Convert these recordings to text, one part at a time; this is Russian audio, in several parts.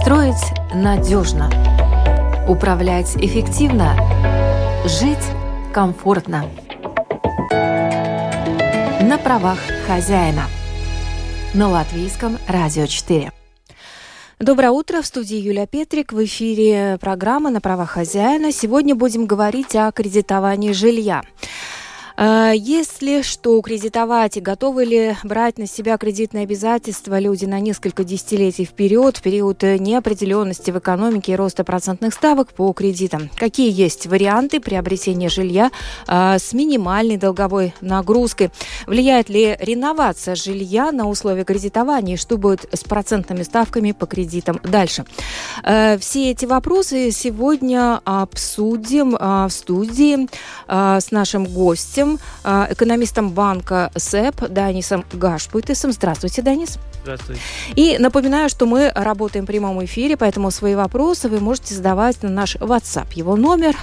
Строить надежно, управлять эффективно, жить комфортно. На правах хозяина. На Латвийском радио 4. Доброе утро, в студии Юлия Петрик, в эфире программа «На правах хозяина». Сегодня будем говорить о кредитовании жилья. Если что кредитовать и готовы ли брать на себя кредитные обязательства люди на несколько десятилетий вперед, в период неопределенности в экономике и роста процентных ставок по кредитам? Какие есть варианты приобретения жилья с минимальной долговой нагрузкой? Влияет ли реновация жилья на условия кредитования? И что будет с процентными ставками по кредитам дальше? Все эти вопросы сегодня обсудим в студии с нашим гостем, экономистом банка СЭП Данисом Гашпуйтесом. Здравствуйте, Данис. Здравствуйте. И напоминаю, что мы работаем в прямом эфире, поэтому свои вопросы вы можете задавать на наш WhatsApp. Его номер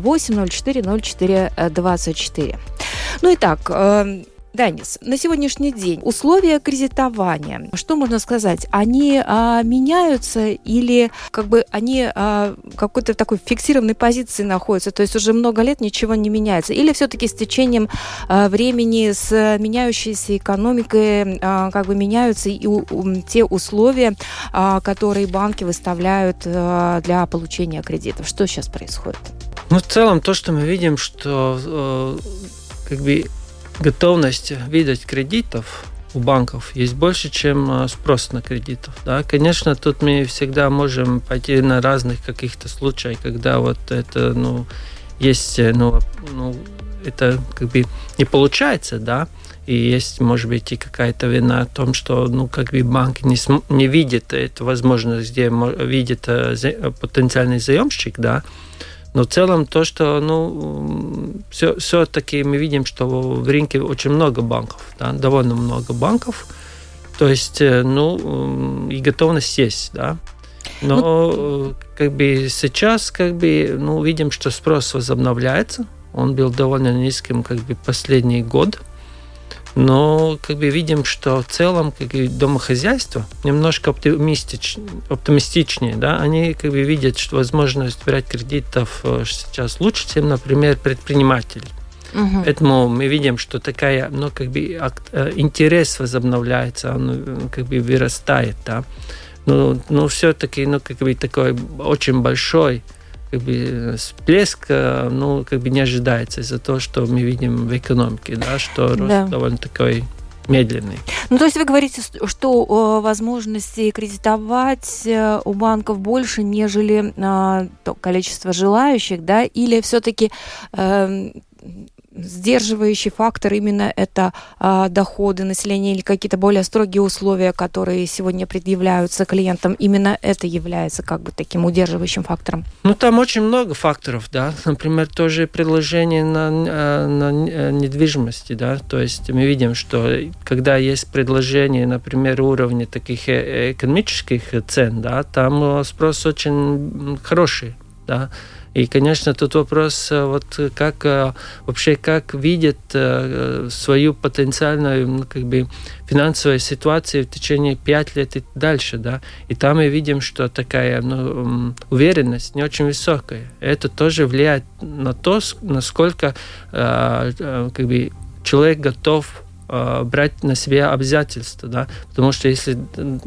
28040424. Ну и так, Данис, на сегодняшний день условия кредитования, что можно сказать, они меняются или они в какой-то такой фиксированной позиции находятся, то есть уже много лет ничего не меняется, или все-таки с течением времени, с меняющейся экономикой меняются и те условия, которые банки выставляют для получения кредитов? Что сейчас происходит? В целом то, что мы видим, что готовность выдать кредитов у банков есть больше, чем спрос на кредитов. Да? Конечно, тут мы всегда можем пойти на разных каких-то случаях, когда вот это, есть, это не получается, да, и есть, может быть, и какая-то вина в том, что, банк не видит эту возможность, где видит потенциальный заемщик, да. Но в целом то, что все-таки мы видим, что в рынке очень много банков, да, довольно много банков, то есть и готовность есть, да. Но сейчас видим, что спрос возобновляется, он был довольно низким последний год. Но видим, что в целом домохозяйства немножко оптимистичнее, да, они видят, что возможность брать кредитов сейчас лучше, чем, например, предприниматели. Угу. Поэтому мы видим, что такая, интерес возобновляется, он вырастает, да. Но все-таки, такой очень большой всплеск, не ожидается из-за того, что мы видим в экономике, да, что рост довольно такой медленный. То есть вы говорите, что возможности кредитовать у банков больше, нежели то количество желающих, да, или все-таки сдерживающий фактор именно это доходы населения или какие-то более строгие условия, которые сегодня предъявляются клиентам, именно это является таким удерживающим фактором? Там очень много факторов, да. Например, тоже предложение на недвижимости, да. То есть мы видим, что когда есть предложение, например, уровня таких экономических цен, да, там спрос очень хороший, да. И, конечно, тут вопрос, как видят свою потенциальную финансовую ситуацию в течение 5 лет и дальше, да. И там мы видим, что такая уверенность не очень высокая. Это тоже влияет на то, насколько человек готов брать на себя обязательства, да. Потому что если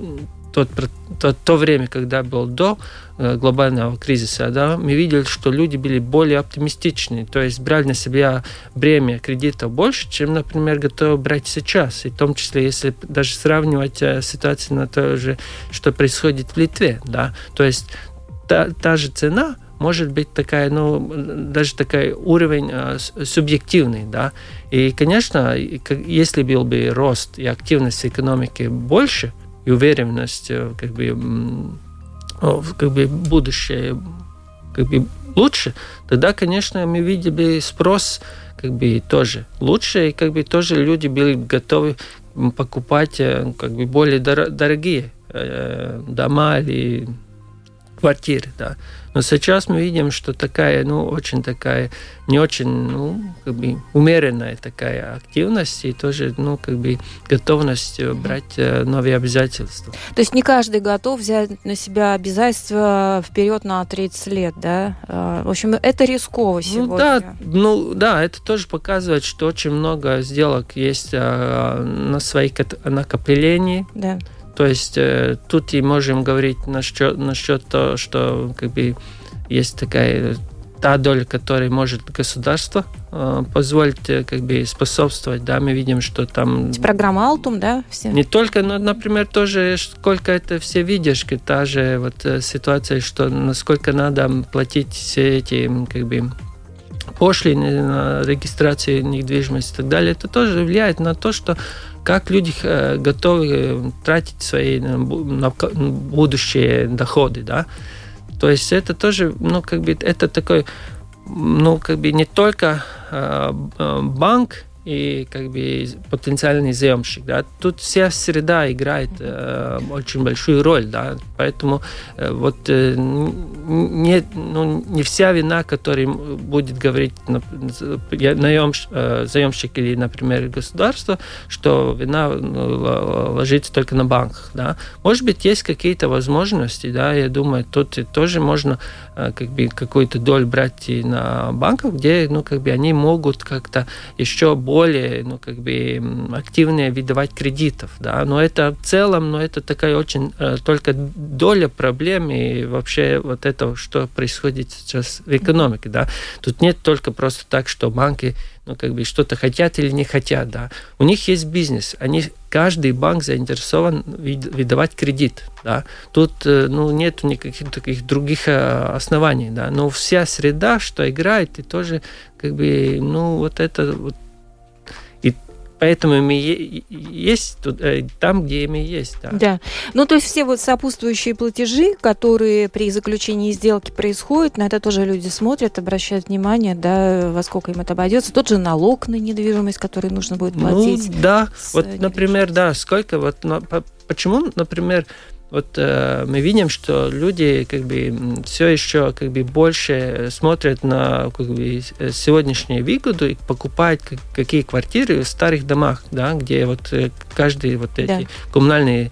то время, когда был до глобального кризиса, да, мы видели, что люди были более оптимистичны, то есть брали на себя бремя кредитов больше, чем, например, готовы брать сейчас. И в том числе, если даже сравнивать ситуацию на то же, что происходит в Литве, да, то есть та же цена может быть такая, даже такой уровень субъективный, да. И, конечно, если был бы рост и активность экономики больше, и уверенность, будущее лучше, тогда, конечно, мы видели спрос тоже лучше, и тоже люди были готовы покупать более дорогие дома или квартиры, да. Но сейчас мы видим, что такая, очень такая, не очень, умеренная такая активность и тоже, готовность брать новые обязательства. То есть не каждый готов взять на себя обязательства вперед на 30 лет, да? В общем, это рисково сегодня. Да, это тоже показывает, что очень много сделок есть на своих накоплений. Да. То есть тут и можем говорить насчет того, что есть такая та доля, которой может государство позволить способствовать. Да, мы видим, что там... Программа Алтум, да? Все? Не только, но, например, тоже сколько это все видяшки, та же ситуация, что насколько надо платить все эти пошлины на регистрацию недвижимости и так далее, это тоже влияет на то, что как люди готовы тратить свои на будущие доходы, да. То есть это тоже, это такой, не только банк и потенциальный заемщик, да. Тут вся среда играет очень большую роль, да. Поэтому не вся вина, которую будет говорить заемщик или, например, государство, что вина ложится только на банках, да. Может быть, есть какие-то возможности, да. Я думаю, тут тоже можно какую-то долю брать и на банках, где, они могут как-то еще более, активнее выдавать кредитов, да, но это в целом, это такая очень только доля проблем и вообще этого, что происходит сейчас в экономике, да. Тут нет только просто так, что банки, что-то хотят или не хотят, да. У них есть бизнес, каждый банк заинтересован выдавать кредит, да. Тут, нет никаких таких других оснований, да. Но вся среда, что играет, и тоже, и поэтому мы есть там, где мы есть. Да. Да. То есть все сопутствующие платежи, которые при заключении сделки происходят, на это тоже люди смотрят, обращают внимание, да, во сколько им это обойдется. Тот же налог на недвижимость, который нужно будет платить. Да. Например, да, сколько почему, например, мы видим, что люди все еще больше смотрят на сегодняшнюю выгоду и покупают какие квартиры в старых домах, да, где каждый эти коммунальные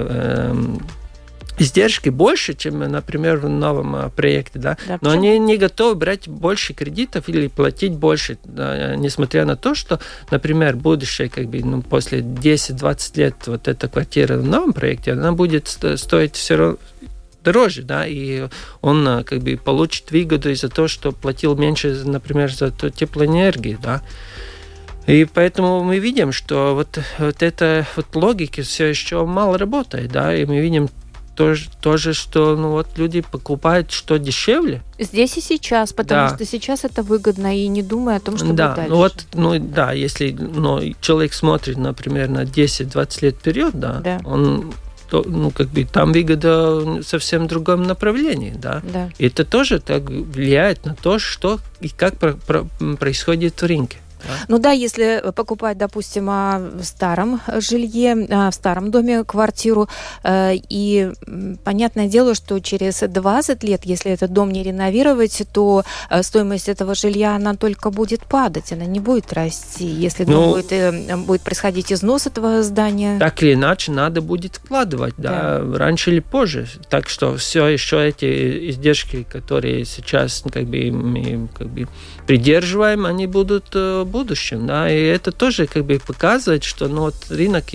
издержки больше, чем, например, в новом проекте, да. Но они не готовы брать больше кредитов или платить больше, да, несмотря на то, что, например, будущее, после 10-20 лет эта квартира в новом проекте, она будет стоить все равно дороже, да, и он получит выгоду из-за того, что платил меньше, например, за теплоэнергию, да. И поэтому мы видим, что эта логика все еще мало работает, да, и мы видим тоже, что люди покупают что дешевле. Здесь и сейчас, потому что сейчас это выгодно, и не думая о том, что будет дальше. Если человек смотрит, например, на 10-20 лет вперед, да. Он там выгода в совсем другом направлении, да. И это тоже так влияет на то, что и как происходит в рынке. Если покупать, допустим, в старом жилье, в старом доме квартиру, и понятное дело, что через 20 лет, если этот дом не реновировать, то стоимость этого жилья, она только будет падать, она не будет расти, если будет происходить износ этого здания. Так или иначе, надо будет вкладывать, да, раньше или позже. Так что все еще эти издержки, которые сейчас мы придерживаем, они будут в будущем, да, и это тоже показывает, что рынок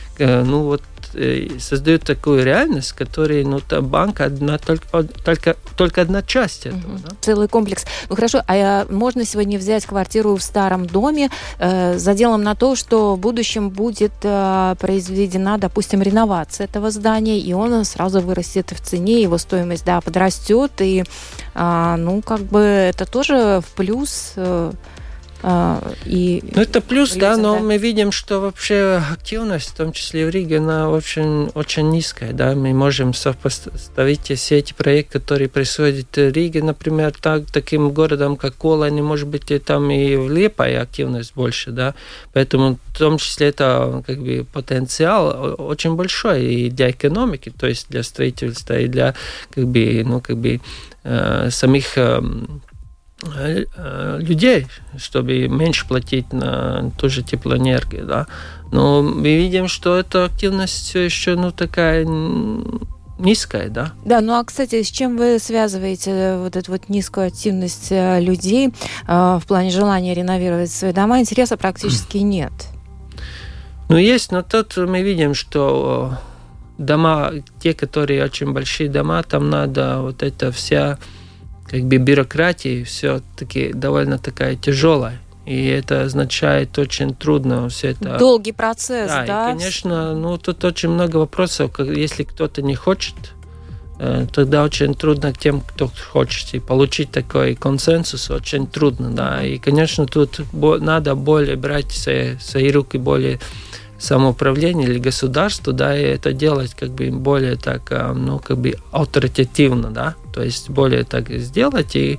создает такую реальность, в которой банк только одна часть этого. Да? Целый комплекс. Хорошо, а можно сегодня взять квартиру в старом доме с заделом на то, что в будущем будет произведена, допустим, реновация этого здания, и он сразу вырастет в цене, его стоимость, подрастет, и это тоже в плюс И это плюс, людям, да, но мы видим, что вообще активность, в том числе в Риге, она очень, очень низкая, да, мы можем сопоставить все эти проекты, которые происходят в Риге, например, таким городом, как Колани, может быть, и там и в Лиепае активность больше, да, поэтому в том числе это как бы потенциал очень большой и для экономики, то есть для строительства, и для как бы самих людей, чтобы меньше платить на ту же теплоэнергию, да. Но мы видим, что эта активность все еще, такая низкая, да. Да, ну а, кстати, с чем вы связываете вот эту вот низкую активность людей в плане желания реновировать свои дома? Интереса практически нет. Есть, но тут мы видим, что дома, те, которые очень большие дома, там надо вот эта вся как бы бюрократия все-таки довольно такая тяжелая. И это означает очень трудно все это. Долгий процесс, да? И, конечно, тут очень много вопросов. Если кто-то не хочет, тогда очень трудно тем, кто хочет. И получить такой консенсус очень трудно, да. И, конечно, тут надо более брать в свои руки, более самоуправление или государство, да, и это делать как бы более так, как бы авторитативно, да, то есть более так сделать и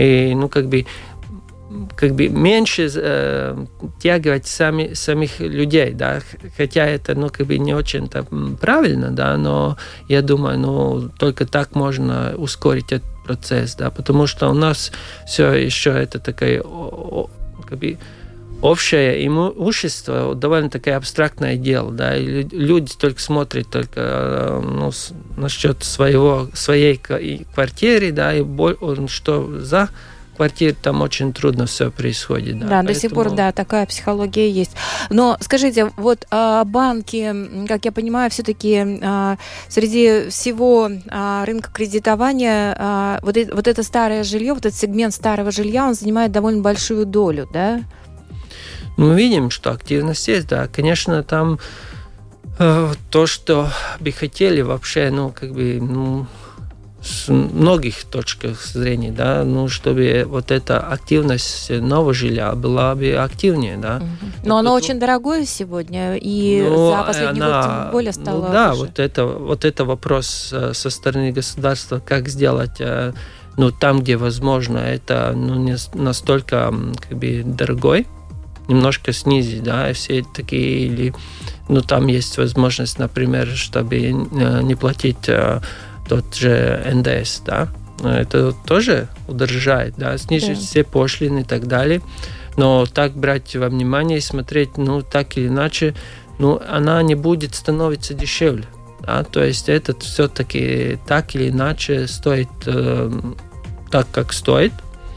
как бы меньше тягивать самих людей, да, хотя это, как бы не очень-то правильно, да, но я думаю, только так можно ускорить этот процесс, да, потому что у нас все еще это такое, как бы, общее имущество довольно такое абстрактное дело, да, и люди только смотрят насчет своей квартиры, да, и что за квартиры, там очень трудно все происходит. Да, поэтому... до сих пор, да, такая психология есть. Но скажите, вот банки, как я понимаю, все-таки среди всего рынка кредитования вот это старое жилье, вот этот сегмент старого жилья, он занимает довольно большую долю, да? Мы видим, что активность есть, да. Конечно, там то, что бы хотели вообще, с многих точек зрения, да, чтобы вот эта активность нового жилья была бы активнее, да. Но оно очень дорогое сегодня, и за последний год тем более стало да, выше. вот это вопрос со стороны государства, как сделать, там, где возможно, это не настолько как бы дорогой, немножко снизить, да, все такие, или, там есть возможность, например, чтобы не платить тот же НДС, да, это тоже удорожает, да, снизить все пошлины и так далее, но так брать во внимание и смотреть, так или иначе, она не будет становиться дешевле, да, то есть это все-таки так или иначе стоит так, как стоит.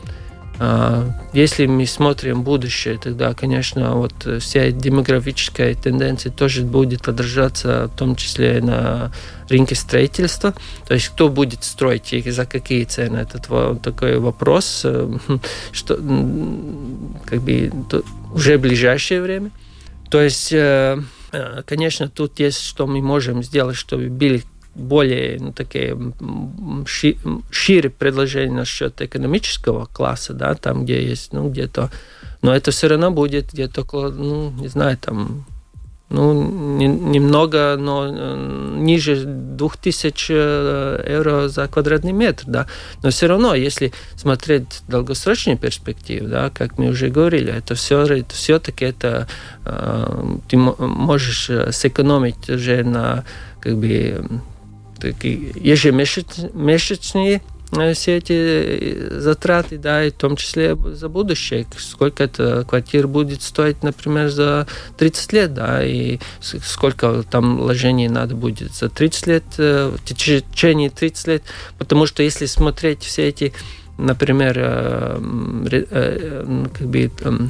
Если мы смотрим будущее, тогда, конечно, вся демографическая тенденция тоже будет отражаться, в том числе на рынке строительства. То есть кто будет строить и за какие цены, это такой вопрос, что как бы уже в ближайшее время. То есть, конечно, тут есть, что мы можем сделать, чтобы были более такие шире предложения насчет экономического класса, да, там, где есть, где-то, но это все равно будет где-то около, не знаю, там, немного, но ниже 2000 евро за квадратный метр, да, но все равно, если смотреть долгосрочную перспективу, да, как мы уже говорили, это все-таки это ты можешь сэкономить уже на, как бы, такие ежемесячные все эти затраты, да, и в том числе за будущее. Сколько эта квартира будет стоить, например, за 30 лет, да, и сколько там вложений надо будет за 30 лет, в течение 30 лет. Потому что если смотреть все эти, например, как бы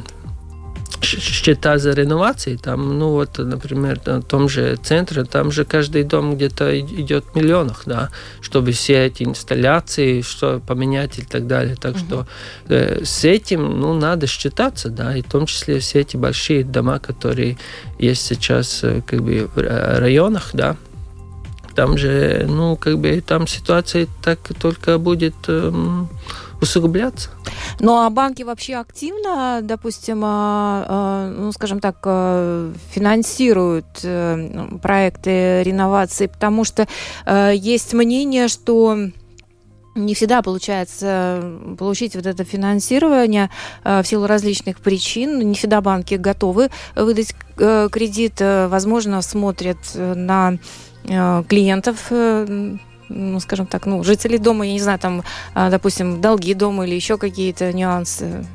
счета за реновацией, там, например, в том же центре, там же каждый дом где-то идет в миллионах, да, чтобы все эти инсталляции, что поменять и так далее. Так что с этим, надо считаться, да, и в том числе все эти большие дома, которые есть сейчас, как бы, в районах, да, там же, там ситуация так только будет усугубляться. Ну, а банки вообще активно, допустим, скажем так, финансируют проекты реновации, потому что есть мнение, что не всегда получается получить вот это финансирование в силу различных причин. Не всегда банки готовы выдать кредит. Возможно, смотрят на клиентов, скажем так, жителей дома, я не знаю, там, допустим, долги дома или еще какие-то нюансы.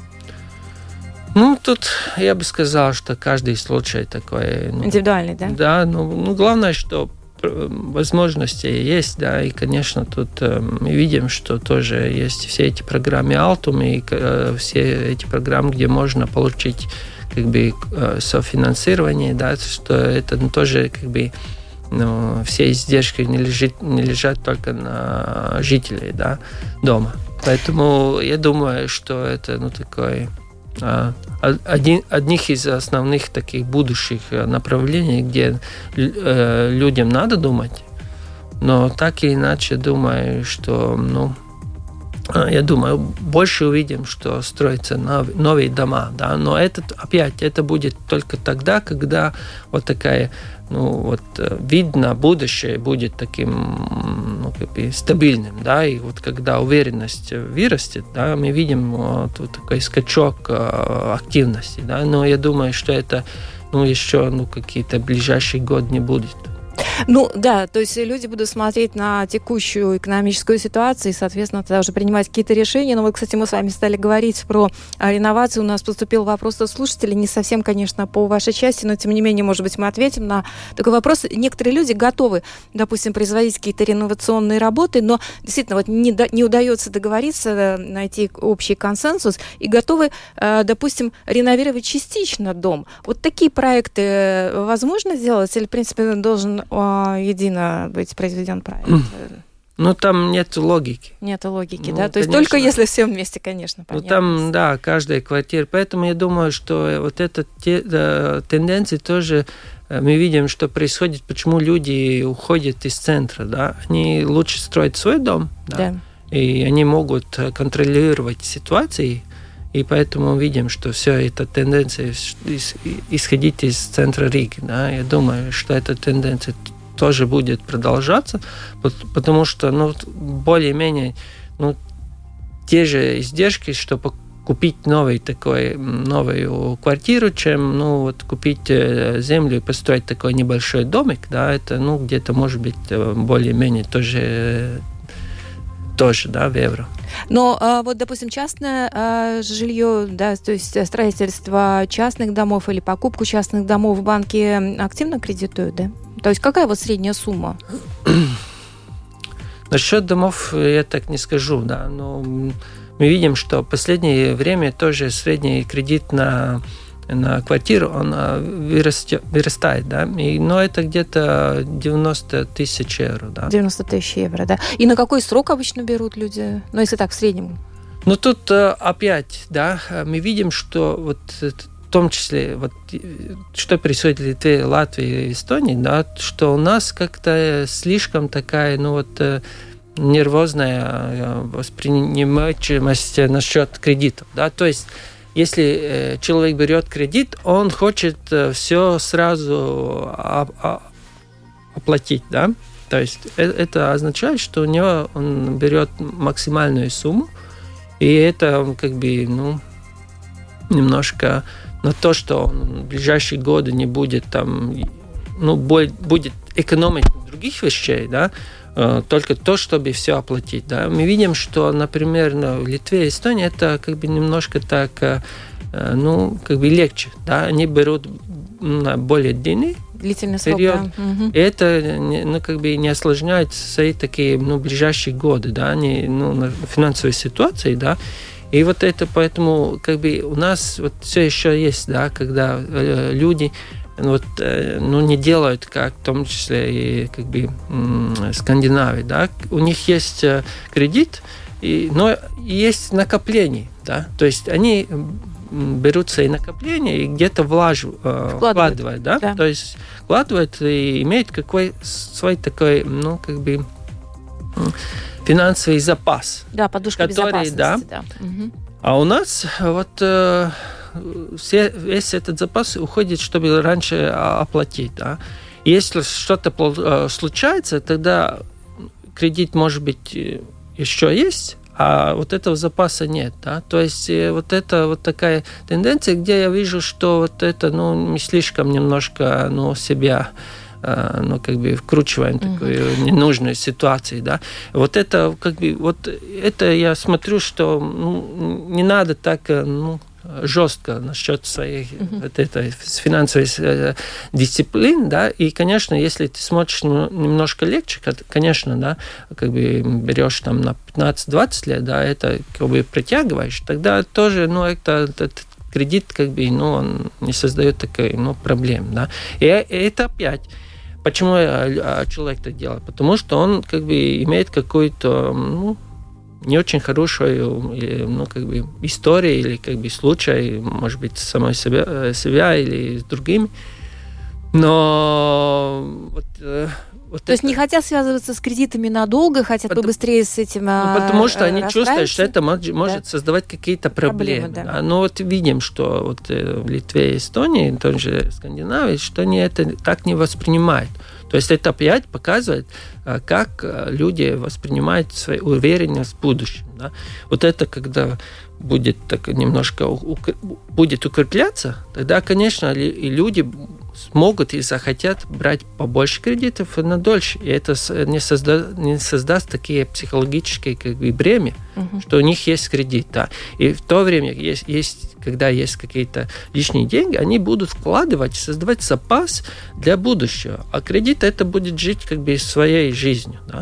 Тут я бы сказал, что каждый случай такой... Индивидуальный, да? Да, главное, что возможности есть, да, и, конечно, тут мы видим, что тоже есть все эти программы Altum и все эти программы, где можно получить софинансирование, да, что это тоже все издержки не лежат только на жителей, да, дома. Поэтому я думаю, что это такой одних из основных таких будущих направлений, где людям надо думать, но так или иначе думаю, что я думаю, больше увидим, что строятся новые дома, да, но это будет только тогда, когда вот такая вид на будущее будет таким стабильным, да, и вот когда уверенность вырастет, да, мы видим такой скачок активности, да, но я думаю, что это еще какие-то ближайшие годы не будет. Да, то есть люди будут смотреть на текущую экономическую ситуацию и, соответственно, тогда уже принимать какие-то решения. Но кстати, мы с вами стали говорить про реновацию. У нас поступил вопрос от слушателей, не совсем, конечно, по вашей части, но, тем не менее, может быть, мы ответим на такой вопрос. Некоторые люди готовы, допустим, производить какие-то реновационные работы, но действительно не удается договориться, найти общий консенсус, и готовы, допустим, реновировать частично дом. Вот такие проекты возможно сделать или, в принципе, должен едино быть произведен проект? Там нет логики. Нет логики, да? То есть только если все вместе, конечно, понятно. Там, да, каждая квартира. Поэтому я думаю, что вот эта тенденция тоже мы видим, что происходит, почему люди уходят из центра, да? Они лучше строят свой дом, да? И они могут контролировать ситуации, и поэтому видим, что все эта тенденция исходить из центра Риги. Да? Я думаю, что эта тенденция тоже будет продолжаться, потому что более-менее те же издержки, чтобы купить новую квартиру, чем купить землю и построить такой небольшой домик. Да? Это где-то может быть более-менее тоже, да, в евро. Но допустим, частное жилье, да, то есть строительство частных домов или покупку частных домов в банке активно кредитуют, да? То есть какая средняя сумма? Насчет домов я так не скажу, да, но мы видим, что в последнее время тоже средний кредит на квартиру, он вырастает, да, но это где-то 90 тысяч евро, да. 90 тысяч евро, да. И на какой срок обычно берут люди? Если так, в среднем? Тут опять, да, мы видим, что в том числе, что происходит в Литве, Латвии и Эстонии, да, что у нас как-то слишком такая, нервозная воспринимаемость насчет кредитов, да, то есть если человек берет кредит, он хочет все сразу оплатить, да? То есть это означает, что у него он берет максимальную сумму, и это немножко на то, что он в ближайшие годы не будет будет экономить других вещей, да? Только то, чтобы все оплатить. Да. Мы видим, что, например, в Литве и Эстонии это немножко так, легче. Да. Они берут на более длинный период. Да. Угу. И это не осложняет свои такие ближайшие годы, да, на финансовой ситуации, да. И это поэтому у нас все еще есть, да, когда люди не делают, как в том числе и Скандинавии, да, у них есть кредит, но есть накопление, да, то есть они берутся и накопления, и где-то вкладывают, да? То есть вкладывают и имеют какой свой такой, финансовый запас. Да, подушка безопасности. Да. Угу. А у нас весь этот запас уходит, чтобы раньше оплатить, да? Если что-то случается, тогда кредит, может быть, еще есть, а вот этого запаса нет, да, то есть вот это вот такая тенденция, где я вижу, что вот это, мы слишком немножко, себя, вкручиваем такую ненужную ситуацию, да, вот это, это я смотрю, что, не надо так, жестко насчет своей вот этой финансовой дисциплины, да, и, конечно, если ты смотришь немножко легче, конечно, да, берешь там на 15-20 лет, да, это притягиваешь, тогда тоже, этот кредит, он не создает такой, проблем, да, и это опять. Почему человек так делает? Потому что он, имеет какую-то, не очень хорошую историю или случай, может быть, с самой себя или с другими. Но то есть не хотят связываться с кредитами надолго, хотят побыстрее с этим потому что они чувствуют, что это может создавать какие-то проблемы. Да. Но видим, что в Литве и Эстонии, тоже Скандинавии, что они это так не воспринимают. То есть это опять показывает, как люди воспринимают свою уверенность в будущем. Да? Вот это, когда будет так немножко будет укрепляться, тогда, конечно, и люди смогут и захотят брать побольше кредитов и на дольше. И это не создаст такие психологические бремя, что у них есть кредит. Да. И в то время, когда есть какие-то лишние деньги, они будут вкладывать, создавать запас для будущего. А кредит это будет жить своей жизнью. Да.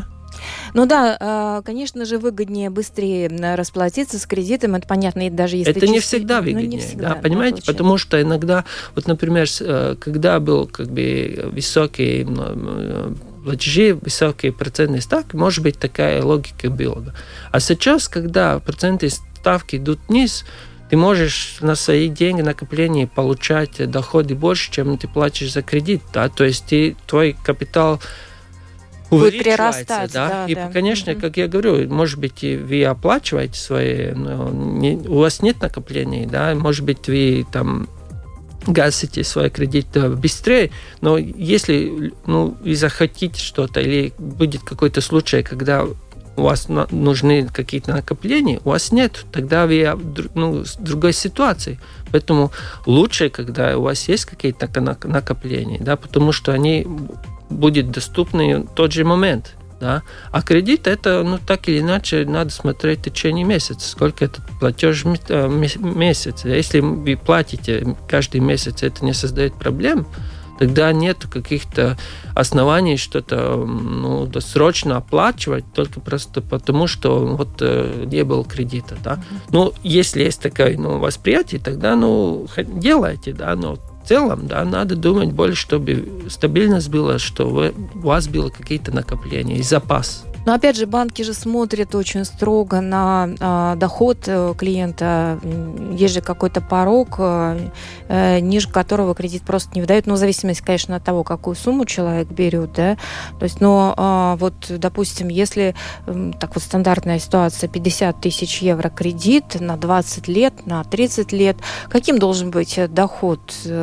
Конечно же, выгоднее быстрее расплатиться с кредитом, это понятно, и даже если... Это не всегда выгоднее, не всегда, да, понимаете? Потому что иногда, например, когда был высокий платежи, высокие процентные ставки, может быть, такая логика была. А сейчас, когда процентные ставки идут вниз, ты можешь на свои деньги, накопления получать доходы больше, чем ты платишь за кредит. Да? То есть твой капитал будет прирастать, да? И, конечно, как я говорю, может быть, вы оплачиваете свои, у вас нет накоплений, да, может быть, вы там гасите свой кредит быстрее, но если вы захотите что-то или будет какой-то случай, когда у вас нужны какие-то накопления, у вас нет, тогда вы в другой ситуации. Поэтому лучше, когда у вас есть какие-то накопления, да, потому что они будут доступны в тот же момент. Да? А кредит это, так или иначе, надо смотреть в течение месяца, сколько этот платеж месяц. Если вы платите каждый месяц, это не создает проблем, тогда нет каких-то оснований что-то досрочно оплачивать только просто потому, что не было кредита. Да? Если есть такое восприятие, тогда делайте, да, но в целом, да, надо думать больше, чтобы стабильность была, что у вас было какие-то накопления и запас. Но опять же, банки же смотрят очень строго на доход клиента. Есть же какой-то порог, ниже которого кредит просто не выдают. В зависимости, конечно, от того, какую сумму человек берет. Да? То есть, допустим, если стандартная ситуация 50 тысяч евро кредит на 20 лет, на 30 лет, каким должен быть доход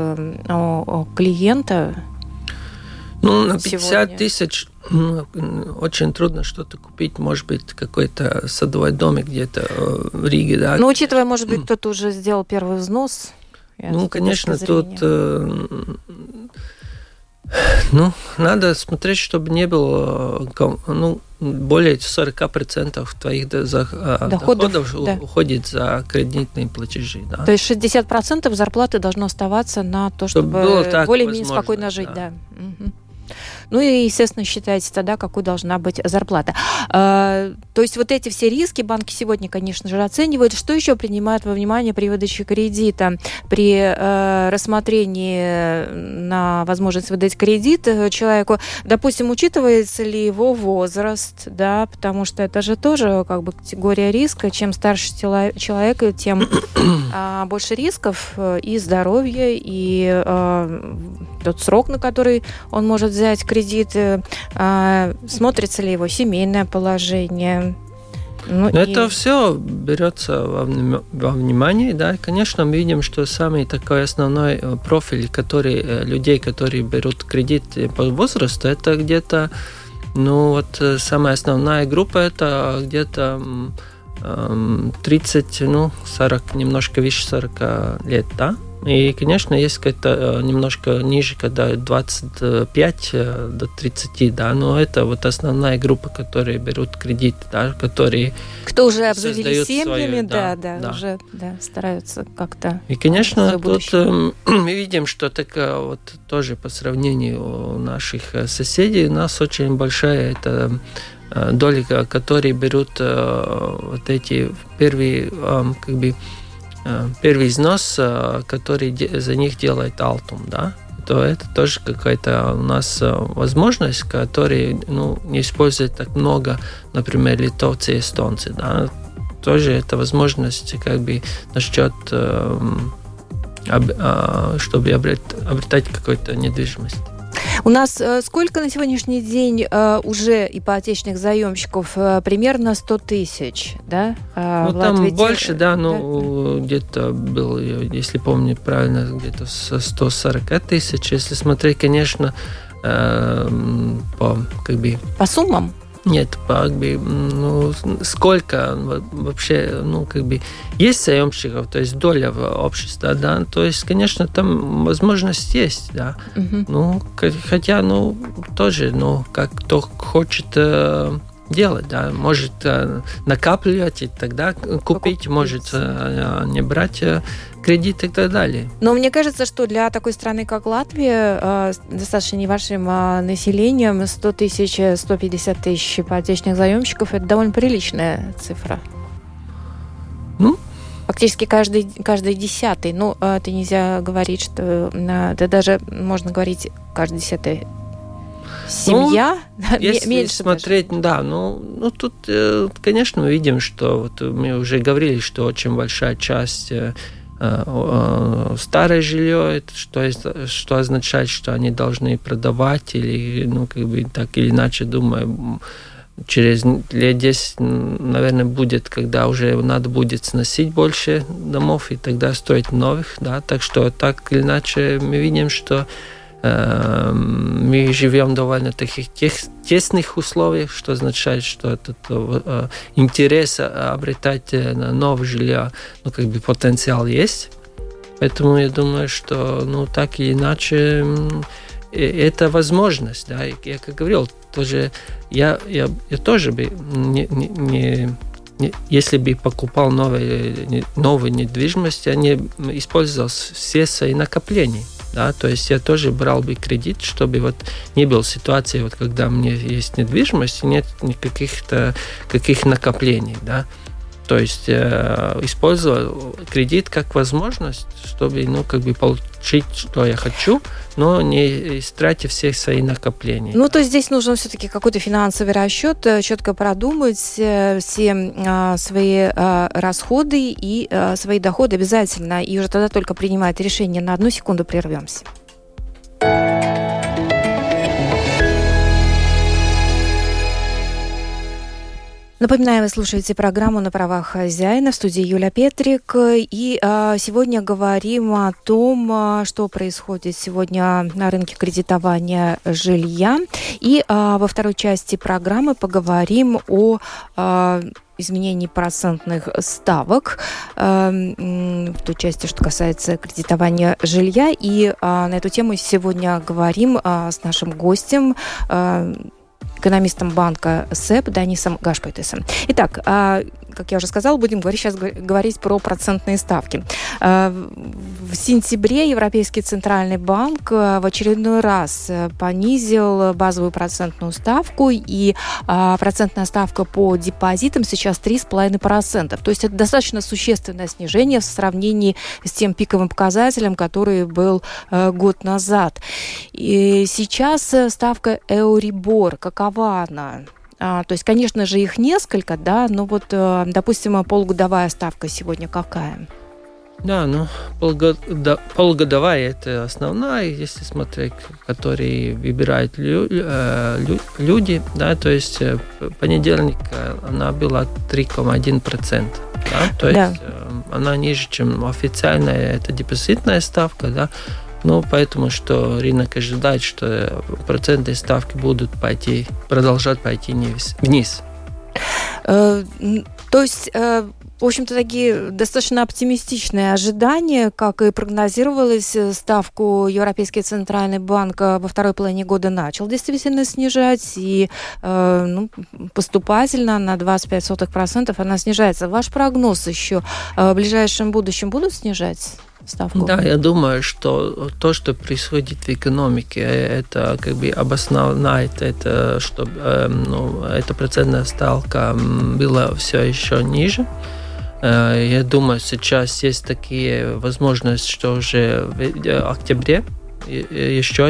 клиента? На 50 тысяч очень трудно что-то купить. Может быть, какой-то садовый домик где-то в Риге. Да? Учитывая, может быть, кто-то уже сделал первый взнос. Конечно, тут надо смотреть, чтобы не было более 40% твоих доходов уходит за кредитные платежи. Да. То есть 60% зарплаты должно оставаться на то, чтобы более-менее спокойно жить. Да. Угу. Ну и, естественно, считаете тогда, какой должна быть зарплата. То есть вот эти все риски банки сегодня, конечно же, оценивают. Что еще принимают во внимание при выдаче кредита? При рассмотрении на возможность выдать кредит человеку, допустим, учитывается ли его возраст, да, потому что это же тоже как бы категория риска. Чем старше человек, тем больше рисков и здоровья, и тот срок, на который он может взять кредит, смотрится ли его семейное положение. Это все берется во внимание, да. Конечно, мы видим, что самый такой основной профиль, людей, которые берут кредит по возрасту, это где-то, самая основная группа, это где-то 30, 40, немножко выше 40 лет, да. И, конечно, есть какая-то немножко ниже, когда 25 до 30, да, но это вот основная группа, которые берут кредит, да, которые... Кто уже обзавелись семьями, да, уже стараются как-то... И, конечно, тут мы видим, что так вот тоже по сравнению наших соседей, у нас очень большая это доля, которые берут вот эти первые, первый износ, который за них делает Altum, да, то это тоже какая-то у нас возможность, которую не используют так много, например, литовцы и эстонцы, да, тоже это возможность насчет, чтобы обретать какую-то недвижимость. У нас сколько на сегодняшний день уже ипотечных заемщиков? Примерно 100 тысяч, да? Там больше, да, где-то был, если помню правильно, где-то 140 тысяч. Если смотреть, конечно, по суммам? Нет, сколько вообще, есть заемщиков, то есть доля в обществе, да, то есть, конечно, там возможность есть, да, хотя, тоже, как кто хочет делать, да, может накапливать и тогда купить, может не брать кредит и так далее. Но мне кажется, что для такой страны, как Латвия, достаточно небольшим населением, 100 тысяч, 150 тысяч ипотечных заемщиков – это довольно приличная цифра. Фактически каждый десятый. Это нельзя говорить, что это даже можно говорить каждый десятый. Семья? Если меньше смотреть, даже. Тут, конечно, мы видим, что вот мы уже говорили, что очень большая часть старое жилье, что означает, что они должны продавать или, так или иначе, думаю, через лет 10, наверное, будет, когда уже надо будет сносить больше домов и тогда строить новых, да, так что так или иначе мы видим, что мы живем в довольно таких тесных условиях, что означает, что этот интерес обретать новое жилье, потенциал есть. Поэтому я думаю, что так или иначе это возможность. Да. Я как говорил, тоже я тоже бы если бы покупал новую недвижимость, я не использовал все свои накопления. Да, то есть я тоже брал бы кредит, чтобы не было ситуации, когда у меня есть недвижимость, и нет каких накоплений, да. То есть использовал кредит как возможность, чтобы получить, что я хочу, но не истратив все свои накопления. То есть здесь нужно все-таки какой-то финансовый расчет, четко продумать все свои расходы и свои доходы обязательно, и уже тогда только принимать решение. На 1 секунду прервемся. Напоминаю, вы слушаете программу «На правах хозяина», в студии Юлия Петрик. И сегодня говорим о том, что происходит сегодня на рынке кредитования жилья. И во второй части программы поговорим о изменении процентных ставок в той части, что касается кредитования жилья. И на эту тему сегодня говорим с нашим гостем, экономистом банка СЭБ Данисом Гашпайтесом. Итак, как я уже сказала, будем говорить про процентные ставки. В сентябре Европейский Центральный банк в очередной раз понизил базовую процентную ставку, и процентная ставка по депозитам сейчас 3,5%. То есть это достаточно существенное снижение в сравнении с тем пиковым показателем, который был год назад. И сейчас ставка Euribor, какова она? То есть, конечно же, их несколько, да, но вот, допустим, полугодовая ставка сегодня какая? Да, полугодовая – это основная, если смотреть, которые выбирают люди, да, то есть понедельник она была 3,1%, да, то есть она ниже, чем официальная, это депозитная ставка, да. Ну, поэтому, что рынок ожидает, что процентные ставки будут продолжать пойти вниз. То есть, в общем-то, такие достаточно оптимистичные ожидания, как и прогнозировалось, ставку Европейский Центральный банк во второй половине года начал действительно снижать, и поступательно на 0,25% она снижается. Ваш прогноз еще в ближайшем будущем будут снижать ставку? Да, я думаю, что то, что происходит в экономике, это как бы обосновает это, чтобы эта процентная ставка была все еще ниже. Я думаю, сейчас есть такие возможности, что уже в октябре еще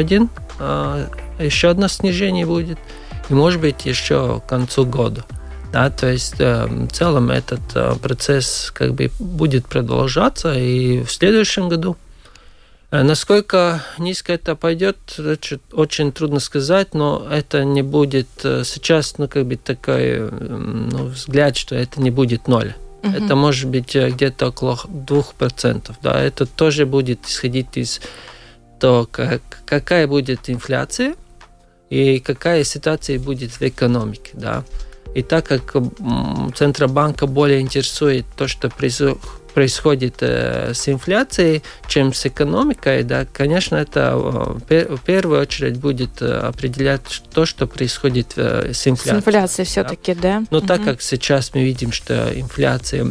одно снижение будет, и может быть еще к концу года. Да, то есть в целом этот процесс как бы будет продолжаться и в следующем году. Насколько низко это пойдет, очень трудно сказать, но это не будет сейчас, такой взгляд, что это не будет ноль. Это может быть где-то около 2%. Да. Это тоже будет исходить из того, какая будет инфляция и какая ситуация будет в экономике. Да. И так как Центробанка более интересует то, что происходит с инфляцией, чем с экономикой, да, конечно, это в первую очередь будет определять то, что происходит с инфляцией. С инфляцией все-таки, да? Но так как сейчас мы видим, что инфляция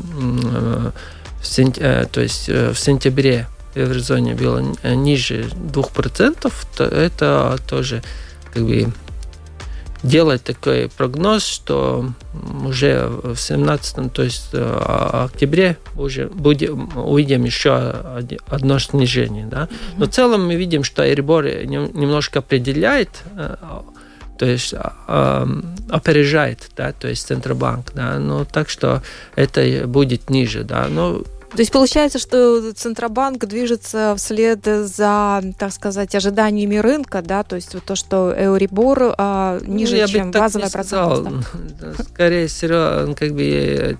в сентябре в еврозоне была ниже 2%, то это тоже как бы делать такой прогноз, что уже в 17, то есть октябре уже увидим еще одно снижение. Да? Но в целом мы видим, что Euribor немножко определяет, то есть опережает, да, то есть Центробанк. Да? Но так что это будет ниже. Да? Но то есть получается, что Центробанк движется вслед за, так сказать, ожиданиями рынка, да, то есть вот то, что Euribor ниже, чем базовая процентная ставка. Скорее всего, как бы,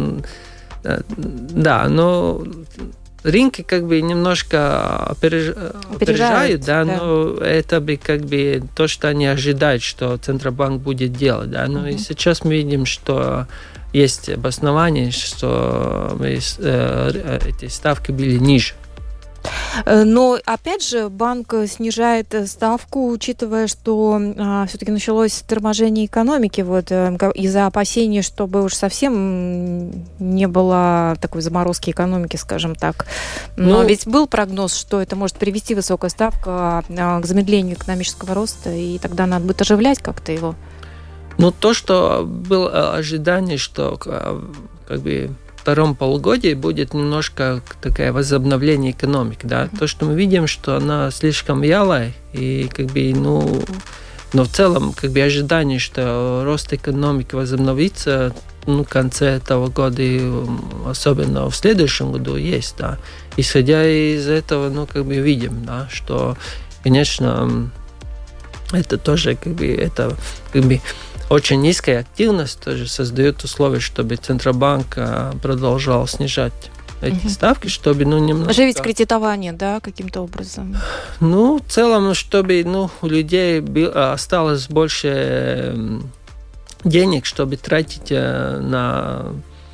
да, но рынки как бы немножко опережают, да, но это бы как бы то, что они ожидают, что Центробанк будет делать, да, но и сейчас мы видим, что есть обоснование, что эти ставки были ниже. Но, опять же, банк снижает ставку, учитывая, что все-таки началось торможение экономики, вот, из-за опасений, чтобы уж совсем не было такой заморозки экономики, скажем так. Но ведь был прогноз, что это может привести высокая ставка к замедлению экономического роста, и тогда надо будет оживлять как-то его. Ну, то, что было ожидание, что как бы в втором полугодии будет немножко такое возобновление экономики, да. То, что мы видим, что она слишком вялая, и как бы, но в целом как бы ожидание, что рост экономики возобновится, в конце этого года и особенно в следующем году есть, да. Исходя из этого, как бы видим, да, что, конечно, это тоже как бы очень низкая активность тоже создает условия, чтобы Центробанк продолжал снижать эти ставки, чтобы немножко... Оживить кредитование, да, каким-то образом? В целом, чтобы у людей осталось больше денег, чтобы тратить на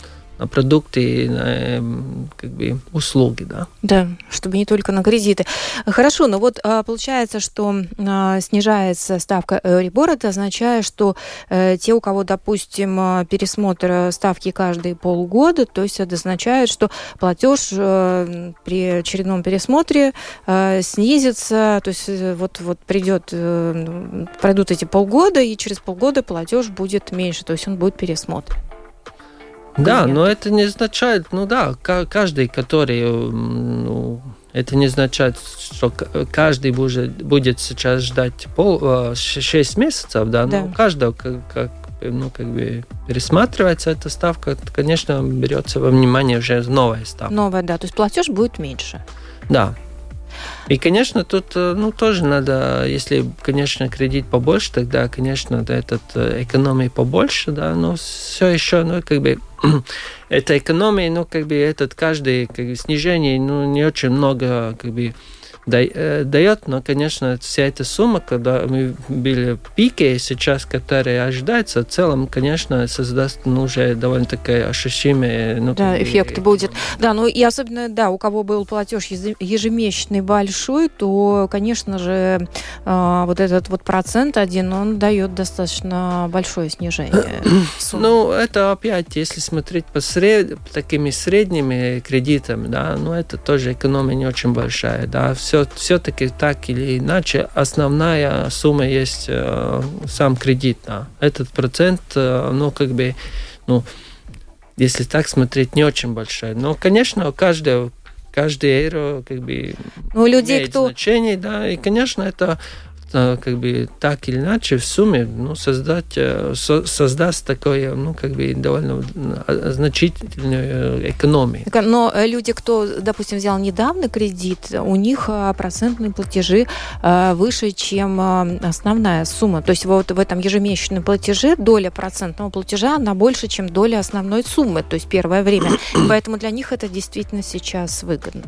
продукты, как бы услуги, да. Да, чтобы не только на кредиты. Хорошо, но вот получается, что снижается ставка Euribor, это означает, что те, у кого, допустим, пересмотр ставки каждые полгода, то есть это означает, что платеж при очередном пересмотре снизится, то есть вот пройдут эти полгода, и через полгода платеж будет меньше, то есть он будет пересмотрен. Да, но это не означает, каждый, который, это не означает, что каждый будет сейчас ждать 6 месяцев, да, но у каждого, пересматривается эта ставка, конечно, берется во внимание уже новая ставка. Новая, да, то есть платеж будет меньше. Да. И, конечно, тут тоже надо, если, конечно, кредит побольше, тогда, конечно, экономии побольше, да, но все еще, эта экономия, каждое снижение, не очень много, дает, но, конечно, вся эта сумма, когда мы были в пике сейчас, которая ожидается, в целом, конечно, создаст уже довольно-таки ощущимый... эффект будет. Да, и особенно, у кого был платеж ежемесячный большой, то, конечно же, вот этот вот процент один, он дает достаточно большое снижение суммы. Это опять, если смотреть по такими средними кредитами, да, это тоже экономия не очень большая, да, все-таки так или иначе основная сумма есть сам кредит. Да. Этот процент, если так смотреть, не очень большой. Но, конечно, каждый евро имеет значение, да, и, конечно, это так или иначе в сумме создаст такое, довольно значительную экономию. Но люди, кто, допустим, взял недавно кредит, у них процентные платежи выше, чем основная сумма. То есть вот в этом ежемесячном платеже доля процентного платежа, она больше, чем доля основной суммы, то есть первое время. Поэтому для них это действительно сейчас выгодно.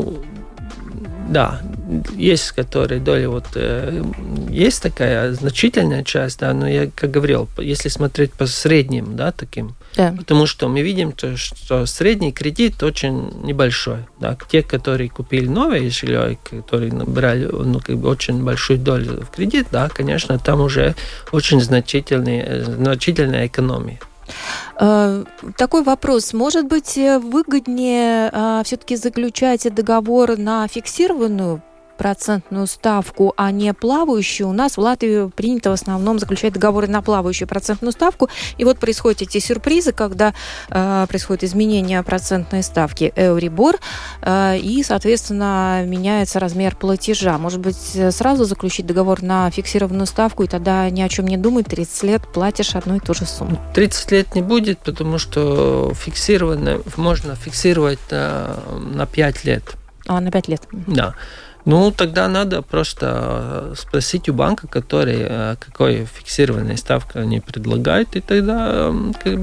Да, есть которые доли, есть такая значительная часть, да, но я, как говорил, если смотреть по средним, да, таким, да. Потому что мы видим, что средний кредит очень небольшой, да, те, которые купили новое жилье, которые брали, очень большую долю в кредит, да, конечно, там уже очень значительная экономия. Такой вопрос. Может быть, выгоднее все-таки заключать договор на фиксированную процентную ставку, а не плавающую? У нас в Латвии принято в основном заключать договоры на плавающую процентную ставку. И вот происходят эти сюрпризы, когда происходит изменение процентной ставки Euribor, и, соответственно, меняется размер платежа. Может быть, сразу заключить договор на фиксированную ставку, и тогда ни о чем не думай, 30 лет платишь одну и ту же сумму? 30 лет не будет, потому что можно фиксировать на 5 лет. На 5 лет? Да. Тогда надо просто спросить у банка, какой фиксированной ставкой они предлагают, и тогда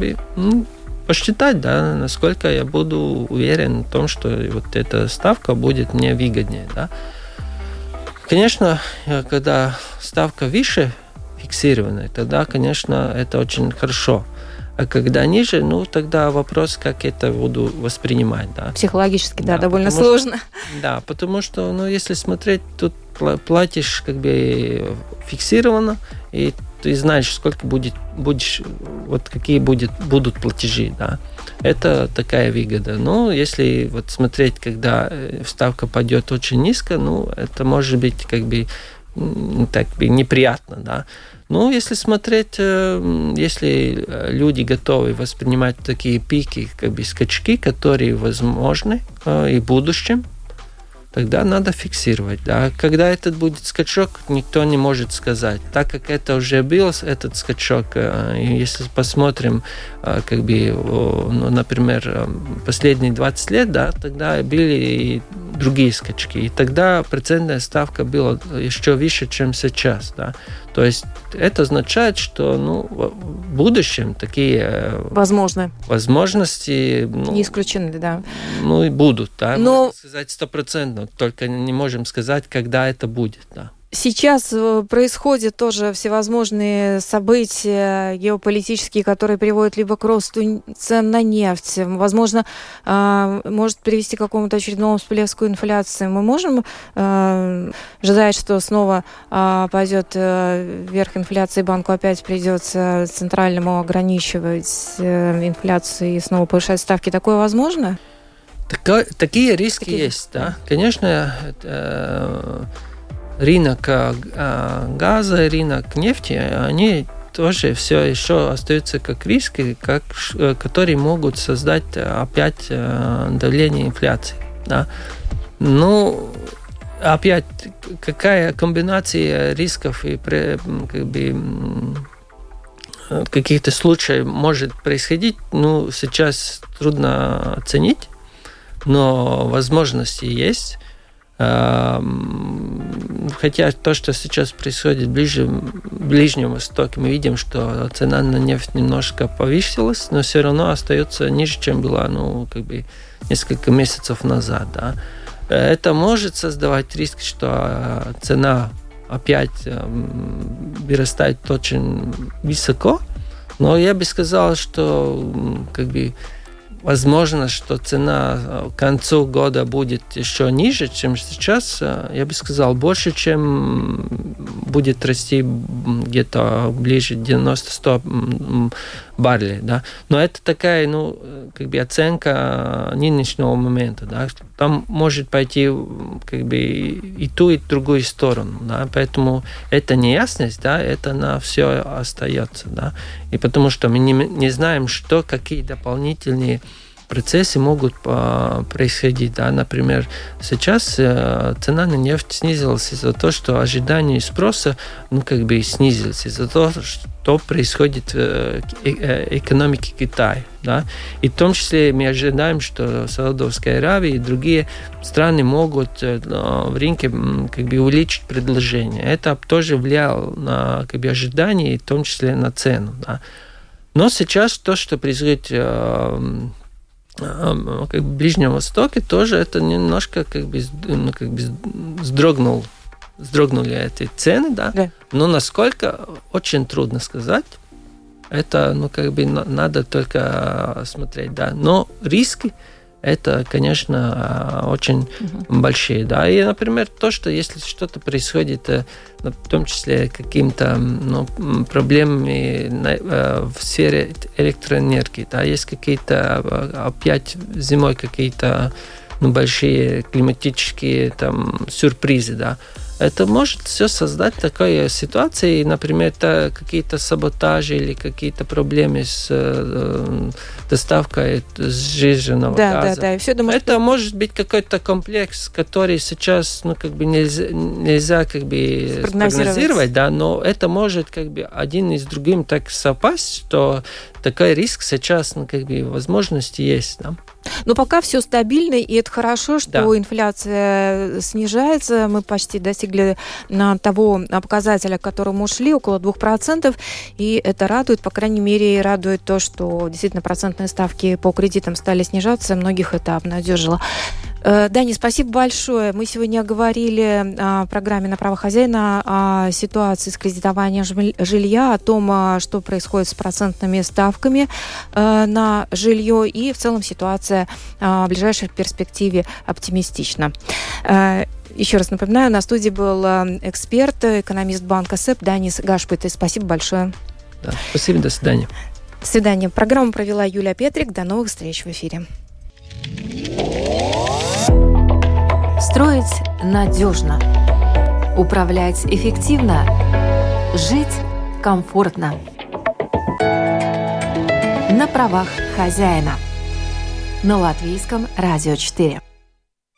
посчитать, да, насколько я буду уверен в том, что вот эта ставка будет мне выгоднее. Да. Конечно, когда ставка выше фиксированная, тогда, конечно, это очень хорошо. А когда ниже, тогда вопрос, как это буду воспринимать. Да. Психологически, да, довольно сложно. Да, потому что, если смотреть, тут платишь фиксированно, и ты знаешь, сколько какие будут платежи. Да. Это такая выгода. Но если смотреть, когда ставка пойдет очень низко, это может быть неприятно, да. Если смотреть, если люди готовы воспринимать такие пики, скачки, которые возможны и в будущем, тогда надо фиксировать. Да. Когда этот будет скачок, никто не может сказать. Так как это уже был этот скачок, если посмотрим, например, последние 20 лет, да, тогда были и другие скачки. И тогда процентная ставка была еще выше, чем сейчас. Да. То есть это означает, что в будущем такие возможности не исключены, да. И будут, да. Можно сказать 100%, только не можем сказать, когда это будет, да. Сейчас происходят тоже всевозможные события геополитические, которые приводят либо к росту цен на нефть, возможно, может привести к какому-то очередному всплеску инфляции. Мы можем ожидать, что снова пойдет вверх инфляции, банку опять придется центральному ограничивать инфляцию и снова повышать ставки? Такое возможно? Такие риски есть, да. Конечно, рынок газа, рынок нефти, они тоже все еще остаются как риски, которые могут создать опять давление инфляции. Да. Ну, опять, какая комбинация рисков и каких-то случаев может происходить, ну, сейчас трудно оценить, но возможности есть. Хотя то, что сейчас происходит в Ближнем Востоке, мы видим, что цена на нефть немножко повысилась, но все равно остается ниже, чем была, несколько месяцев назад. Да. Это может создавать риск, что цена опять вырастает очень высоко, но я бы сказал, что возможно, что цена к концу года будет еще ниже, чем сейчас. Я бы сказал, больше, чем будет расти где-то ближе 90-100 баррелей. Да? Но это такая, оценка нынешнего момента. Да? Там может пойти и ту, и другую сторону. Да? Поэтому это неясность, да? Это на все остается. Да? И потому что мы не знаем, какие дополнительные процессы могут происходить. Да? Например, сейчас цена на нефть снизилась из-за того, что ожидания спроса снизились, из-за того, что происходит в экономике Китая. Да? И в том числе мы ожидаем, что Саудовская Аравия и другие страны могут в рынке увеличить предложение. Это тоже влияло на ожидания, в том числе на цену. Да? Но сейчас то, что происходит в Ближнем Востоке, тоже это немножко вздрогнули эти цены, да? Да. Но насколько, очень трудно сказать. Это, надо только смотреть, да. Но риски, это, конечно, очень большие, да. И, например, то, что если что-то происходит, в том числе какими-то проблемами в сфере электроэнергии, да, есть какие-то опять зимой какие-то большие климатические сюрпризы, да. Это может все создать такую ситуацию, например, какие-то саботажи или какие-то проблемы с доставкой сжиженного газа. Да. Это может быть какой-то комплекс, который сейчас нельзя спрогнозировать, да, но это может один из другим так совпасть, что такой риск сейчас возможности есть. Да. Но пока все стабильно, и это хорошо, что инфляция снижается. Мы почти достигли того показателя, к которому ушли, около 2%. И это радует, по крайней мере, радует то, что действительно процентные ставки по кредитам стали снижаться. Многих это обнадежило. Дани, спасибо большое. Мы сегодня говорили о программе «На право хозяина», о ситуации с кредитованием жилья, о том, что происходит с процентными ставками на жилье, и в целом ситуация в ближайшей перспективе оптимистична. Еще раз напоминаю, на студии был эксперт, экономист банка СЭП Данис Гашпыт. Спасибо большое. Да, спасибо, до свидания. До свидания. Программу провела Юлия Петрик. До новых встреч в эфире. Строить надежно, управлять эффективно, жить комфортно. На правах хозяина. На Латвийском радио 4.